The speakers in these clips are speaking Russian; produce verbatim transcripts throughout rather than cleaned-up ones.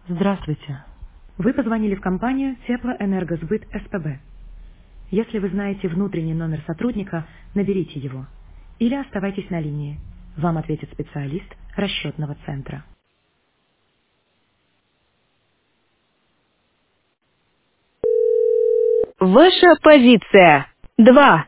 Здравствуйте. Вы позвонили в компанию Теплоэнергосбыт СПБ. Если вы знаете внутренний номер сотрудника, наберите его. Или оставайтесь на линии. Вам ответит специалист расчетного центра. Ваша позиция. Два.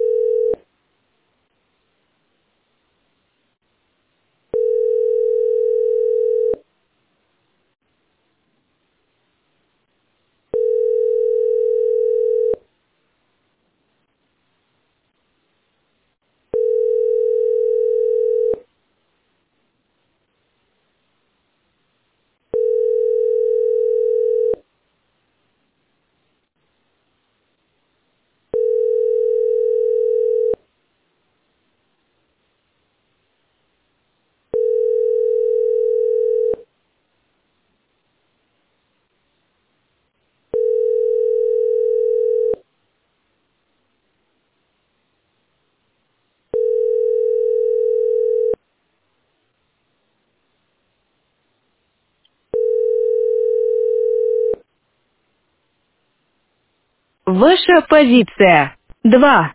Ваша позиция. Два.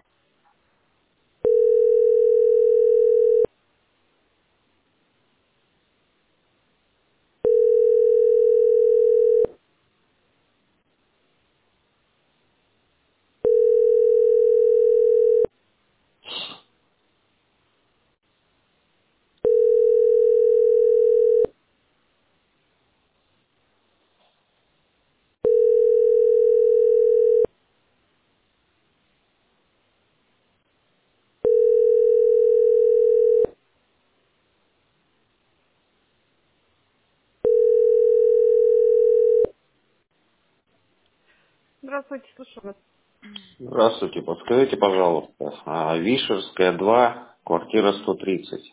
Здравствуйте, слушаю вас. Здравствуйте, подскажите, пожалуйста, а, Вишерская, два, квартира сто тридцать.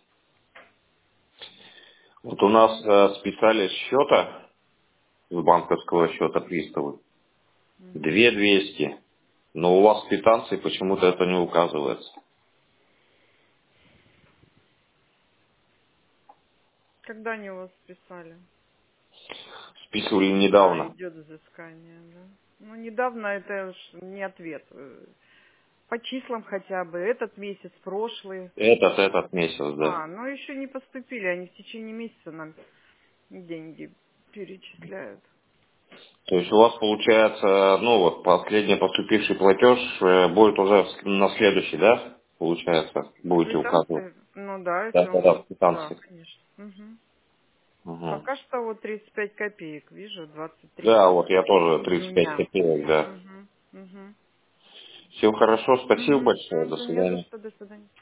Вот у нас э, списали с счета, с банковского счета приставы, Мгм. две двести, но у вас в квитанции почему-то это не указывается. Когда они у вас писали? Списывали Когда недавно. идет взыскание, да? Ну, недавно это уж не ответ. Э, По числам хотя бы. Этот месяц, прошлый. Этот, этот месяц, да. А, ну еще не поступили. Они в течение месяца нам деньги перечисляют. То есть у вас получается, ну вот, последний поступивший платеж э, будет уже в- на следующий, да? Получается, будете указывать. Квитанции? Ну да, Да, если да, да, он... в Да, квитанции. конечно. Мгм. Мгм. Пока что вот тридцать пять копеек. Вижу, двадцать три Да, вот я тоже тридцать пять июня. копеек, да. Угу. Угу. Все хорошо, спасибо Угу. большое, до Не за свидания. что. До свидания.